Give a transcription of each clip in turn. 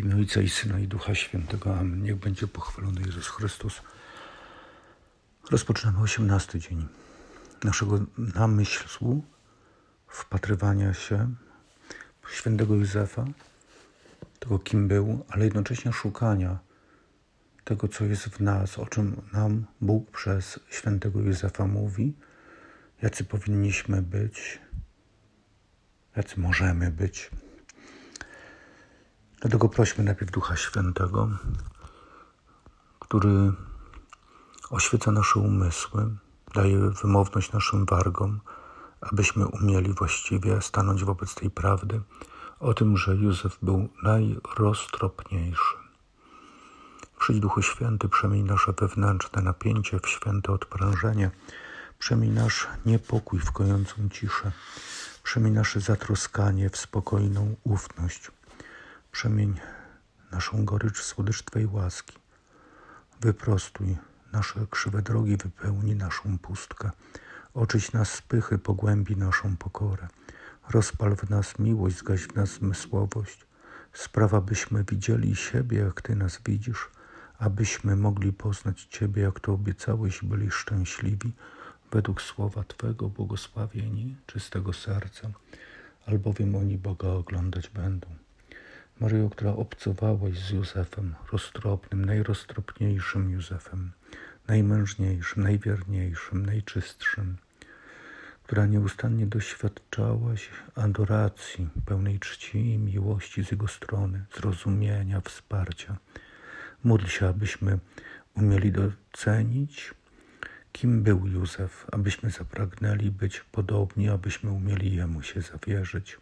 imię Ojca i Syna i Ducha Świętego. Amen. Niech będzie pochwalony Jezus Chrystus. Rozpoczynamy 18 dzień naszego namysłu, wpatrywania się w świętego Józefa, tego kim był, ale jednocześnie szukania tego, co jest w nas, o czym nam Bóg przez świętego Józefa mówi, jacy powinniśmy być, jacy możemy być. Dlatego prośmy najpierw Ducha Świętego, który oświeca nasze umysły, daje wymowność naszym wargom, abyśmy umieli właściwie stanąć wobec tej prawdy o tym, że Józef był najroztropniejszy. Przyjdź Duchu Święty, przemień nasze wewnętrzne napięcie w święte odprężenie, przemień nasz niepokój w kojącą ciszę, przemień nasze zatroskanie w spokojną ufność, przemień naszą gorycz w słodycz Twej łaski, wyprostuj nasze krzywe drogi, wypełni naszą pustkę, oczyść nas z pychy, pogłębi naszą pokorę, rozpal w nas miłość, zgaś w nas zmysłowość, spraw, abyśmy widzieli siebie, jak Ty nas widzisz, abyśmy mogli poznać Ciebie, jak to obiecałeś, i byli szczęśliwi według słowa Twego, błogosławieni czystego serca, albowiem oni Boga oglądać będą. Maryjo, która obcowałaś z Józefem, roztropnym, najroztropniejszym Józefem, najmężniejszym, najwierniejszym, najczystszym, która nieustannie doświadczałaś adoracji, pełnej czci i miłości z Jego strony, zrozumienia, wsparcia. Módl się, abyśmy umieli docenić, kim był Józef, abyśmy zapragnęli być podobni, abyśmy umieli Jemu się zawierzyć.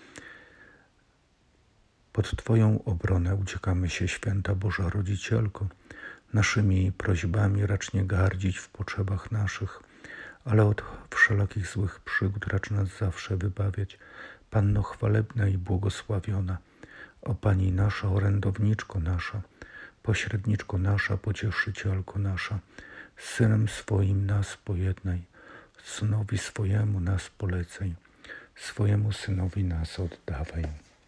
Pod Twoją obronę uciekamy się, Święta Boża Rodzicielko. Naszymi prośbami racz nie gardzić w potrzebach naszych, ale od wszelakich złych przygód racz nas zawsze wybawiać. Panno chwalebna i błogosławiona, o Pani nasza, orędowniczko nasza, pośredniczko nasza, pocieszycielko nasza, z Synem swoim nas pojednaj, Synowi swojemu nas polecaj, swojemu Synowi nas oddawaj.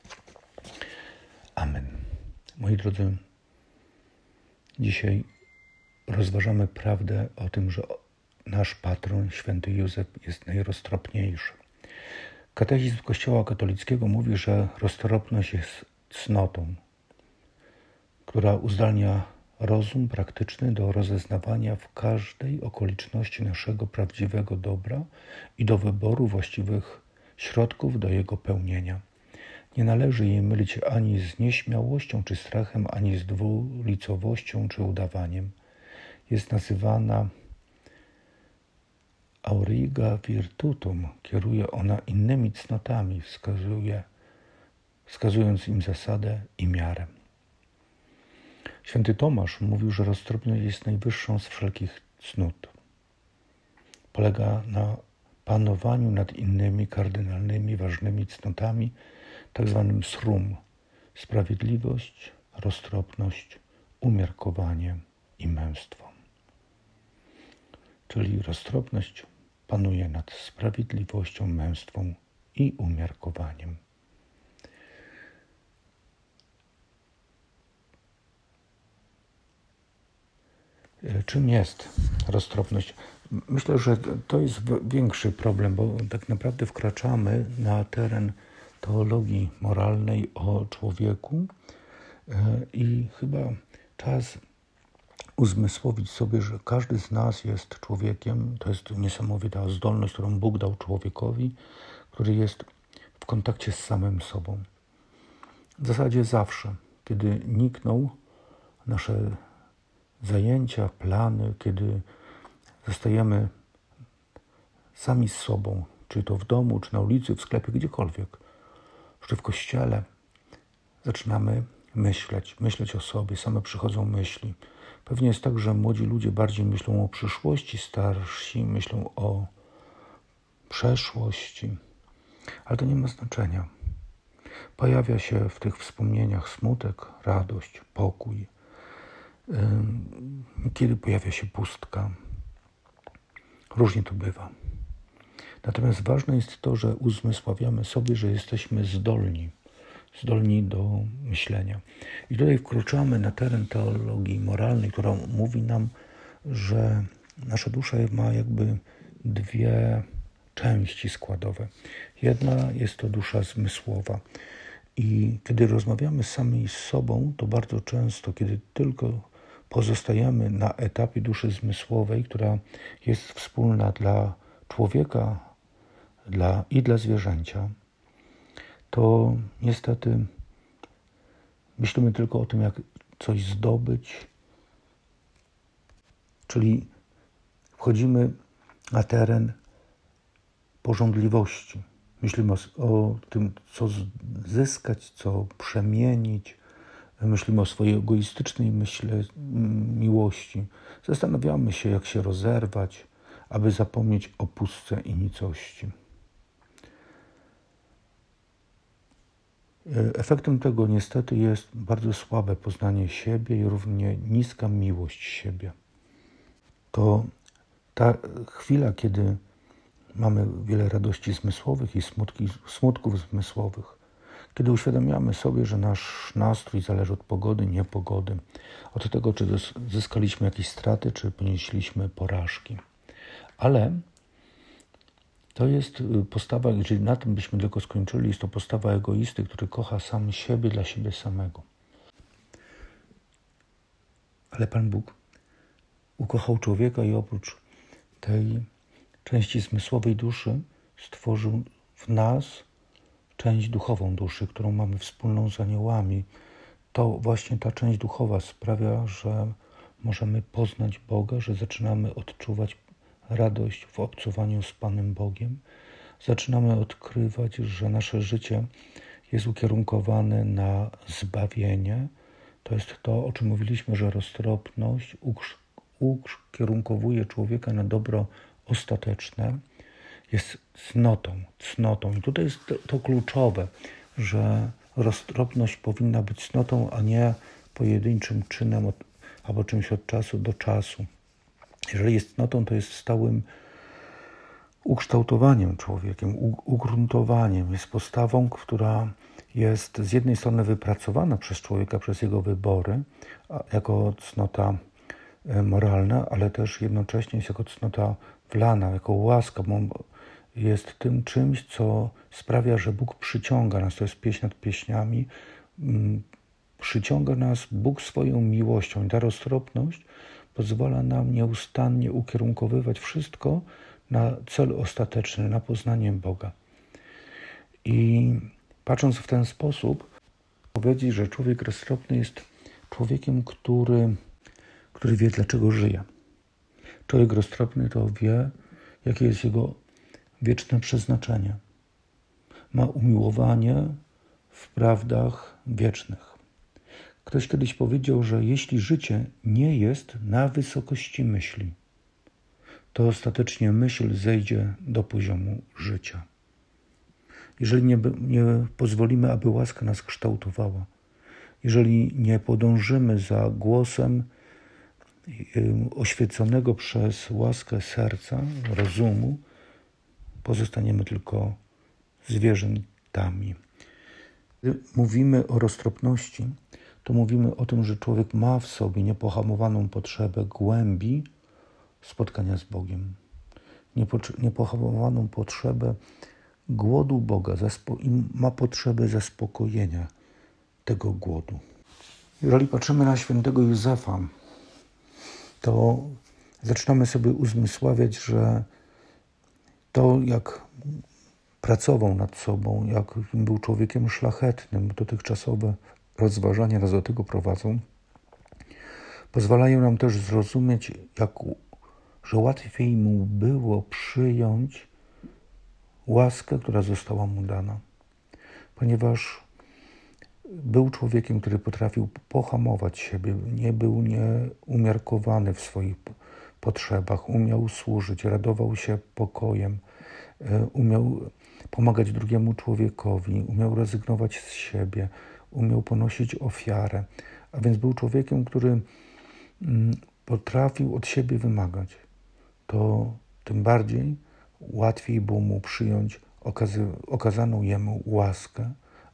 Amen. Moi drodzy, dzisiaj rozważamy prawdę o tym, że nasz patron, święty Józef, jest najroztropniejszy. Katechizm Kościoła katolickiego mówi, że roztropność jest cnotą, która uzdalnia rozum praktyczny do rozeznawania w każdej okoliczności naszego prawdziwego dobra i do wyboru właściwych środków do jego pełnienia. Nie należy jej mylić ani z nieśmiałością czy strachem, ani z dwulicowością czy udawaniem. Jest nazywana auriga virtutum, kieruje ona innymi cnotami, wskazując im zasadę i miarę. Święty Tomasz mówił, że roztropność jest najwyższą z wszelkich cnót. Polega na panowaniu nad innymi kardynalnymi, ważnymi cnotami, tak zwanym srum, sprawiedliwość, roztropność, umiarkowanie i męstwo. Czyli roztropność panuje nad sprawiedliwością, męstwem i umiarkowaniem. Czym jest roztropność? Myślę, że to jest większy problem, bo tak naprawdę wkraczamy na teren teologii moralnej o człowieku i chyba czas uzmysłowić sobie, że każdy z nas jest człowiekiem. To jest niesamowita zdolność, którą Bóg dał człowiekowi, który jest w kontakcie z samym sobą. W zasadzie zawsze, kiedy nikną nasze zajęcia, plany, kiedy zostajemy sami z sobą, czy to w domu, czy na ulicy, w sklepie, gdziekolwiek, czy w kościele, zaczynamy myśleć o sobie, same przychodzą myśli. Pewnie jest tak, że młodzi ludzie bardziej myślą o przyszłości, starsi myślą o przeszłości, ale to nie ma znaczenia. Pojawia się w tych wspomnieniach smutek, radość, pokój. Kiedy pojawia się pustka. Różnie to bywa. Natomiast ważne jest to, że uzmysławiamy sobie, że jesteśmy zdolni zdolni do myślenia. I tutaj wkroczamy na teren teologii moralnej, która mówi nam, że nasza dusza ma jakby dwie części składowe. Jedna jest to dusza zmysłowa. I kiedy rozmawiamy sami z sobą, to bardzo często, kiedy tylko pozostajemy na etapie duszy zmysłowej, która jest wspólna dla człowieka i dla zwierzęcia, to niestety myślimy tylko o tym, jak coś zdobyć, czyli wchodzimy na teren pożądliwości. Myślimy o tym, co zyskać, co przemienić. Myślimy o swojej egoistycznej miłości. Zastanawiamy się, jak się rozerwać, aby zapomnieć o pustce i nicości. Efektem tego niestety jest bardzo słabe poznanie siebie i równie niska miłość siebie. To ta chwila, kiedy mamy wiele radości zmysłowych i smutków zmysłowych, kiedy uświadamiamy sobie, że nasz nastrój zależy od pogody, niepogody, od tego, czy zyskaliśmy jakieś straty, czy ponieśliśmy porażki. Ale to jest postawa, jeżeli na tym byśmy tylko skończyli, jest to postawa egoisty, który kocha sam siebie dla siebie samego. Ale Pan Bóg ukochał człowieka i oprócz tej części zmysłowej duszy stworzył w nas część duchową duszy, którą mamy wspólną z aniołami. To właśnie ta część duchowa sprawia, że możemy poznać Boga, że zaczynamy odczuwać radość w obcowaniu z Panem Bogiem. Zaczynamy odkrywać, że nasze życie jest ukierunkowane na zbawienie. To jest to, o czym mówiliśmy, że roztropność ukierunkowuje człowieka na dobro ostateczne. Jest cnotą. I tutaj jest to kluczowe, że roztropność powinna być cnotą, a nie pojedynczym czynem albo czymś od czasu do czasu. Jeżeli jest cnotą, to jest stałym ukształtowaniem człowiekiem, ugruntowaniem. Jest postawą, która jest z jednej strony wypracowana przez człowieka, przez jego wybory, jako cnota moralna, ale też jednocześnie jest jako cnota wlana, jako łaska, bo jest tym czymś, co sprawia, że Bóg przyciąga nas. To jest pieśń nad pieśniami. Przyciąga nas Bóg swoją miłością. I ta roztropność pozwala nam nieustannie ukierunkowywać wszystko na cel ostateczny, na poznanie Boga. I patrząc w ten sposób, powiedzieć, że człowiek roztropny jest człowiekiem, który wie, dlaczego żyje. Człowiek roztropny to wie, jakie jest jego wieczne przeznaczenie. Ma umiłowanie w prawdach wiecznych. Ktoś kiedyś powiedział, że jeśli życie nie jest na wysokości myśli, to ostatecznie myśl zejdzie do poziomu życia. Jeżeli nie pozwolimy, aby łaska nas kształtowała, jeżeli nie podążymy za głosem oświeconego przez łaskę serca, rozumu, pozostaniemy tylko zwierzętami. Gdy mówimy o roztropności, to mówimy o tym, że człowiek ma w sobie niepohamowaną potrzebę głębi spotkania z Bogiem. Niepohamowaną potrzebę głodu Boga i ma potrzebę zaspokojenia tego głodu. Jeżeli patrzymy na świętego Józefa, to zaczynamy sobie uzmysławiać, że to, jak pracował nad sobą, jak był człowiekiem szlachetnym, dotychczasowe rozważania nas do tego prowadzą, pozwalają nam też zrozumieć, że łatwiej mu było przyjąć łaskę, która została mu dana. Ponieważ był człowiekiem, który potrafił pohamować siebie, nie był nieumiarkowany w swoich potrzebach, umiał służyć, radował się pokojem, umiał pomagać drugiemu człowiekowi, umiał rezygnować z siebie, umiał ponosić ofiarę. A więc był człowiekiem, który potrafił od siebie wymagać. To tym bardziej łatwiej było mu przyjąć okazaną jemu łaskę,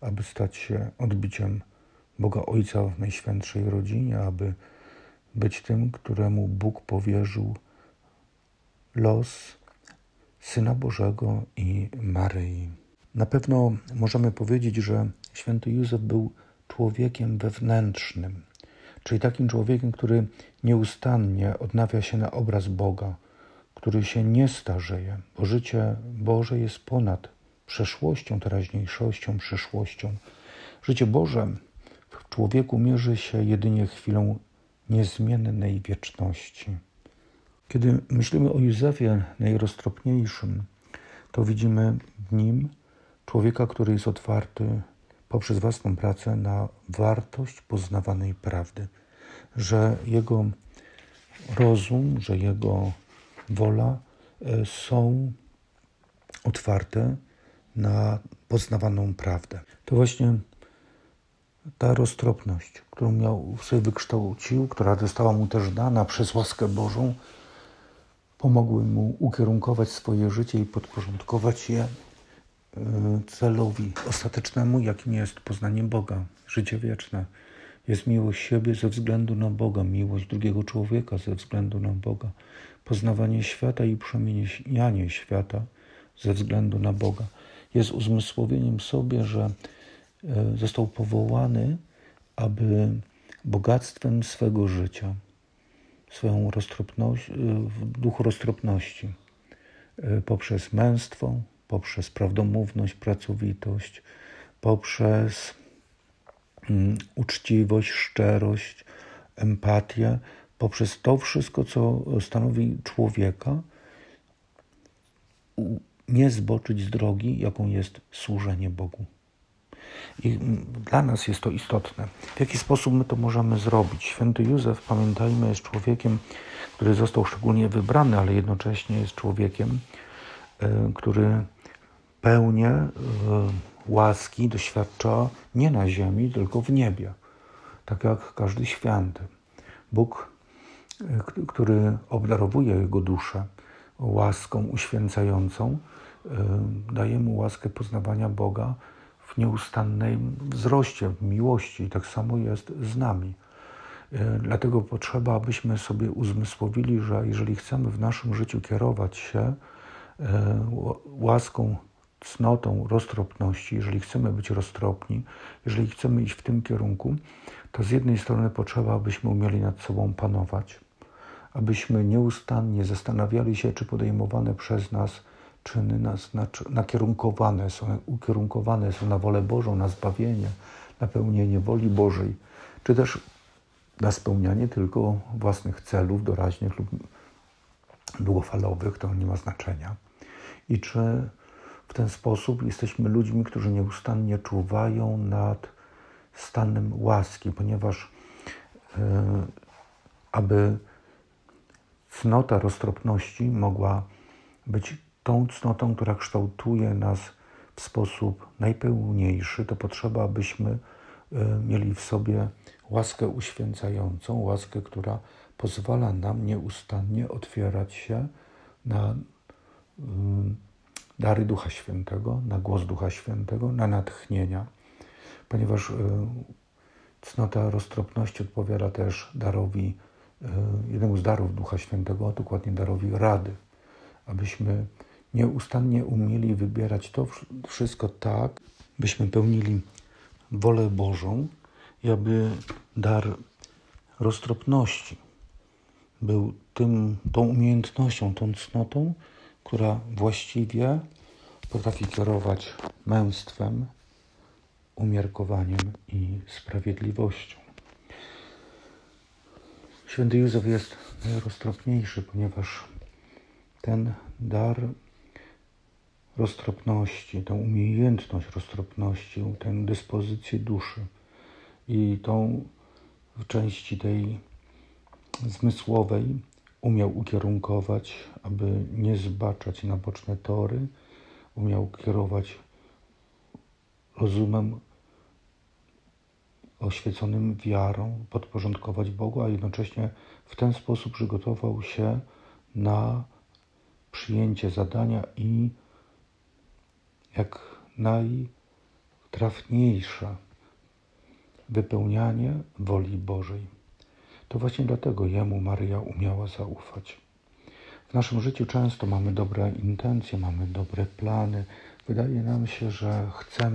aby stać się odbiciem Boga Ojca w Najświętszej Rodzinie, aby być tym, któremu Bóg powierzył los Syna Bożego i Maryi. Na pewno możemy powiedzieć, że święty Józef był człowiekiem wewnętrznym, czyli takim człowiekiem, który nieustannie odnawia się na obraz Boga, który się nie starzeje, bo życie Boże jest ponad przeszłością, teraźniejszością, przyszłością. Życie Boże w człowieku mierzy się jedynie chwilą niezmiennej wieczności. Kiedy myślimy o Józefie najroztropniejszym, to widzimy w nim człowieka, który jest otwarty poprzez własną pracę na wartość poznawanej prawdy, że jego rozum, że jego wola są otwarte na poznawaną prawdę. To właśnie ta roztropność, którą miał sobie wykształcił, która została mu też dana przez łaskę Bożą, pomogły mu ukierunkować swoje życie i podporządkować je celowi ostatecznemu, jakim jest poznanie Boga, życie wieczne. Jest miłość siebie ze względu na Boga, miłość drugiego człowieka ze względu na Boga, poznawanie świata i przemienianie świata ze względu na Boga. Jest uzmysłowieniem sobie, że został powołany, aby bogactwem swego życia, swoją roztropność, w duchu roztropności, poprzez męstwo, poprzez prawdomówność, pracowitość, poprzez uczciwość, szczerość, empatię, poprzez to wszystko, co stanowi człowieka, nie zboczyć z drogi, jaką jest służenie Bogu. I dla nas jest to istotne. W jaki sposób my to możemy zrobić? Święty Józef, pamiętajmy, jest człowiekiem, który został szczególnie wybrany, ale jednocześnie jest człowiekiem, który pełnię łaski doświadcza nie na ziemi, tylko w niebie. Tak jak każdy święty. Bóg, który obdarowuje jego duszę łaską uświęcającą, daje mu łaskę poznawania Boga w nieustannym wzroście, w miłości. I tak samo jest z nami. Dlatego potrzeba, abyśmy sobie uzmysłowili, że jeżeli chcemy w naszym życiu kierować się łaską, cnotą, roztropności, jeżeli chcemy być roztropni, jeżeli chcemy iść w tym kierunku, to z jednej strony potrzeba, abyśmy umieli nad sobą panować, abyśmy nieustannie zastanawiali się, czy podejmowane przez nas czyny nas ukierunkowane są na wolę Bożą, na zbawienie, na pełnienie woli Bożej, czy też na spełnianie tylko własnych celów doraźnych lub długofalowych, to nie ma znaczenia. I czy w ten sposób jesteśmy ludźmi, którzy nieustannie czuwają nad stanem łaski, ponieważ aby cnota roztropności mogła być tą cnotą, która kształtuje nas w sposób najpełniejszy, to potrzeba, abyśmy mieli w sobie łaskę uświęcającą, łaskę, która pozwala nam nieustannie otwierać się na dary Ducha Świętego, na głos Ducha Świętego, na natchnienia, ponieważ cnota roztropności odpowiada też darowi, jednemu z darów Ducha Świętego, a dokładnie darowi rady, abyśmy nieustannie umieli wybierać to wszystko tak, byśmy pełnili wolę Bożą i aby dar roztropności był tą umiejętnością, tą cnotą, która właściwie potrafi kierować męstwem, umiarkowaniem i sprawiedliwością. Święty Józef jest najroztropniejszy, ponieważ ten dar roztropności, tę umiejętność roztropności, tę dyspozycję duszy i tą w części tej zmysłowej umiał ukierunkować, aby nie zbaczać na boczne tory, umiał kierować rozumem oświeconym wiarą, podporządkować Bogu, a jednocześnie w ten sposób przygotował się na przyjęcie zadania i jak trafniejsze wypełnianie woli Bożej. To właśnie dlatego Jemu Maryja umiała zaufać. W naszym życiu często mamy dobre intencje, mamy dobre plany. Wydaje nam się, że chcemy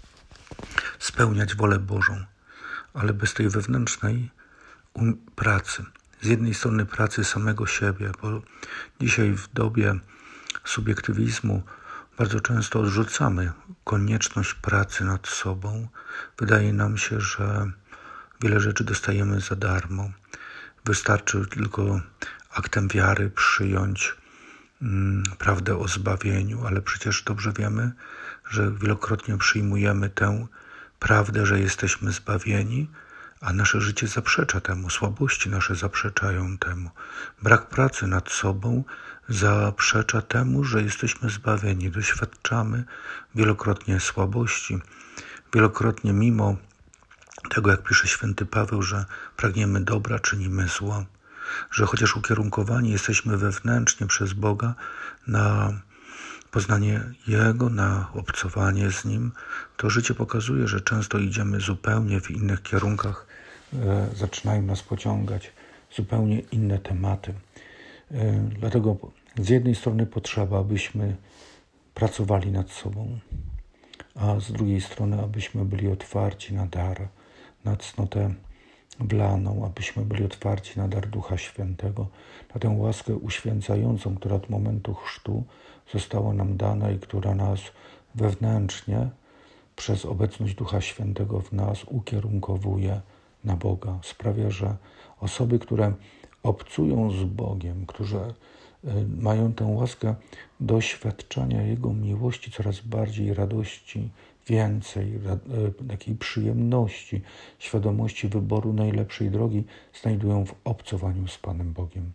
spełniać wolę Bożą, ale bez tej wewnętrznej pracy, z jednej strony pracy samego siebie, bo dzisiaj w dobie subiektywizmu bardzo często odrzucamy konieczność pracy nad sobą. Wydaje nam się, że wiele rzeczy dostajemy za darmo. Wystarczy tylko aktem wiary przyjąć prawdę o zbawieniu, ale przecież dobrze wiemy, że wielokrotnie przyjmujemy tę prawdę, że jesteśmy zbawieni, a nasze życie zaprzecza temu, słabości nasze zaprzeczają temu. Brak pracy nad sobą zaprzecza temu, że jesteśmy zbawieni. Doświadczamy wielokrotnie słabości, wielokrotnie mimo tego, jak pisze święty Paweł, że pragniemy dobra, czynimy zło. Że chociaż ukierunkowani jesteśmy wewnętrznie przez Boga na poznanie Jego, na obcowanie z Nim, to życie pokazuje, że często idziemy zupełnie w innych kierunkach, zaczynają nas pociągać zupełnie inne tematy. Dlatego z jednej strony potrzeba, abyśmy pracowali nad sobą, a z drugiej strony, abyśmy byli otwarci na dar, na cnotę wlaną, abyśmy byli otwarci na dar Ducha Świętego, na tę łaskę uświęcającą, która od momentu chrztu została nam dana i która nas wewnętrznie przez obecność Ducha Świętego w nas ukierunkowuje na Boga. Sprawia, że osoby, które obcują z Bogiem, którzy mają tę łaskę doświadczania Jego miłości, coraz bardziej radości, więcej takiej przyjemności, świadomości wyboru najlepszej drogi znajdują w obcowaniu z Panem Bogiem.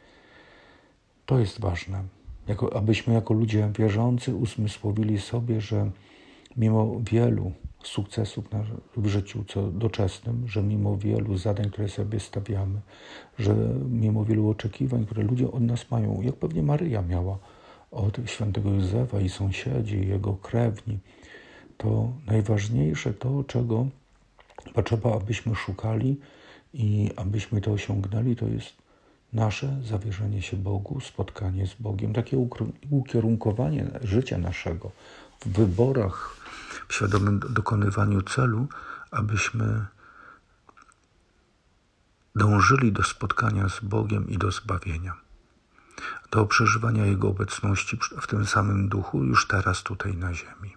To jest ważne, abyśmy jako ludzie wierzący uzmysłowili sobie, że mimo wielu sukcesów w życiu doczesnym, że mimo wielu zadań, które sobie stawiamy, że mimo wielu oczekiwań, które ludzie od nas mają, jak pewnie Maryja miała od świętego Józefa i sąsiedzi, jego krewni, to najważniejsze to, czego potrzeba, abyśmy szukali i abyśmy to osiągnęli, to jest nasze zawierzenie się Bogu, spotkanie z Bogiem, takie ukierunkowanie życia naszego w wyborach, w świadomym dokonywaniu celu, abyśmy dążyli do spotkania z Bogiem i do zbawienia, do przeżywania Jego obecności w tym samym duchu już teraz tutaj na ziemi.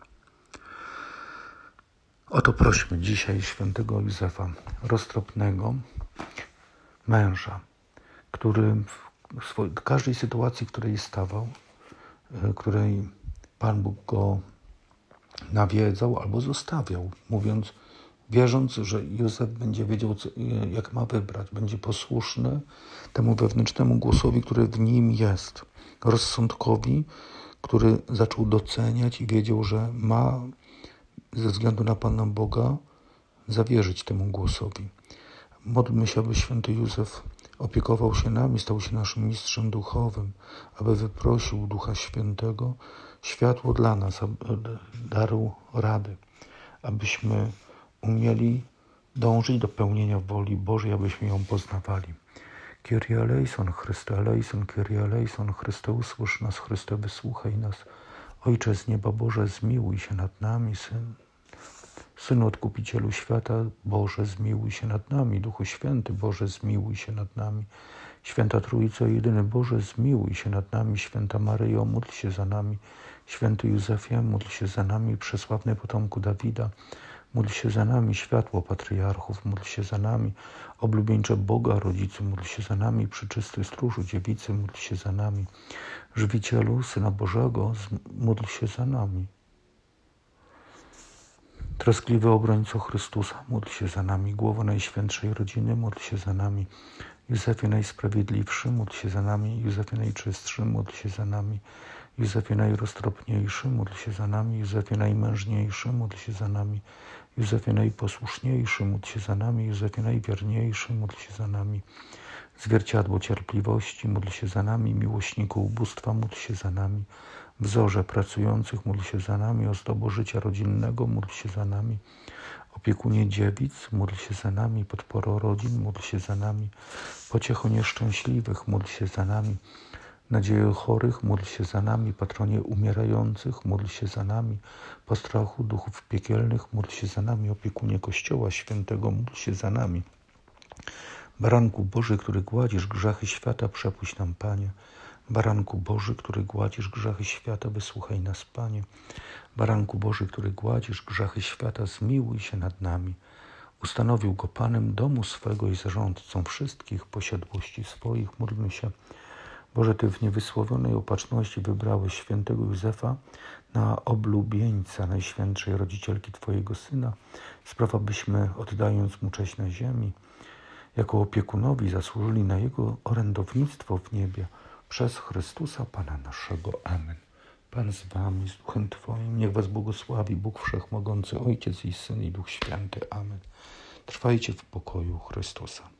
Oto prośmy dzisiaj świętego Józefa, roztropnego męża, który w każdej sytuacji, w której stawał, której Pan Bóg go nawiedzał albo zostawiał, wierząc, że Józef będzie wiedział, jak ma wybrać, będzie posłuszny temu wewnętrznemu głosowi, który w nim jest, rozsądkowi, który zaczął doceniać i wiedział, że ma ze względu na Pana Boga zawierzyć temu głosowi. Módlmy się, aby święty Józef opiekował się nami, stał się naszym mistrzem duchowym, aby wyprosił Ducha Świętego, światło dla nas, darł rady, abyśmy umieli dążyć do pełnienia woli Bożej, abyśmy ją poznawali. Kyrie eleison, Chryste eleison, Kyrie eleison, Chryste usłysz nas, Chryste wysłuchaj nas. Ojcze z nieba Boże, zmiłuj się nad nami, Synu Odkupicielu świata, Boże, zmiłuj się nad nami. Duchu Święty, Boże, zmiłuj się nad nami. Święta Trójco, jedyny Boże, zmiłuj się nad nami. Święta Maryjo, módl się za nami. Święty Józefie, módl się za nami. Przesławny potomku Dawida, módl się za nami. Światło patriarchów, módl się za nami. Oblubieńcze Boga, Rodzicu, módl się za nami. Przeczysty Stróżu Dziewicy, módl się za nami. Żywicielu Syna Bożego, módl się za nami. Troskliwy obrońco Chrystusa, módl się za nami. Głowo Najświętszej Rodziny, módl się za nami. Józefie Najsprawiedliwszy, módl się za nami. Józefie Najczystszy, módl się za nami. Józefie Najroztropniejszy, módl się za nami. Józefie Najmężniejszy, módl się za nami. Józefie Najposłuszniejszy, módl się za nami. Józefie Najwierniejszy, módl się za nami. Zwierciadło cierpliwości, módl się za nami. Miłośniku ubóstwa, módl się za nami. wzorze pracujących, módl się za nami. Ozdobo życia rodzinnego, módl się za nami. Opiekunie dziewic, módl się za nami. Podporo rodzin, módl się za nami. Pociecho nieszczęśliwych, módl się za nami. Nadzieję chorych, módl się za nami. Patronie umierających, módl się za nami. Postrachu duchów piekielnych, módl się za nami. Opiekunie Kościoła Świętego, módl się za nami. Baranku Boży, który gładzisz grzechy świata, przepuść nam, Panie. Baranku Boży, który gładzisz grzechy świata, wysłuchaj nas, Panie. Baranku Boży, który gładzisz grzechy świata, zmiłuj się nad nami. Ustanowił go Panem domu swego i zarządcą wszystkich posiadłości swoich. Módlmy się. Boże, Ty w niewysłowionej opatrzności wybrałeś świętego Józefa na oblubieńca Najświętszej Rodzicielki Twojego Syna. Sprawa, byśmy, oddając Mu cześć na ziemi, jako opiekunowi zasłużyli na Jego orędownictwo w niebie. Przez Chrystusa Pana naszego. Amen. Pan z Wami, z Duchem Twoim. Niech Was błogosławi Bóg Wszechmogący, Ojciec i Syn i Duch Święty. Amen. Trwajcie w pokoju Chrystusa.